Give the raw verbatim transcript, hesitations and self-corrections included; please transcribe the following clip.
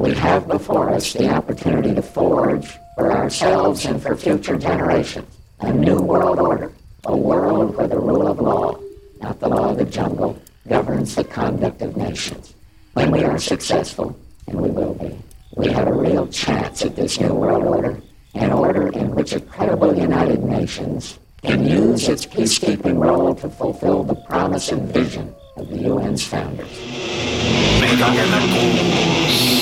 We have before us the opportunity to forge, for ourselves and for future generations, a new world order, a world where the rule of law, not the law of the jungle, governs the conduct of nations. When we are successful, and we will be, we have a real chance at this new world order, an order in which a credible United Nations can use its peacekeeping role to fulfill the promise and vision of the U N's founders. Mega Elemental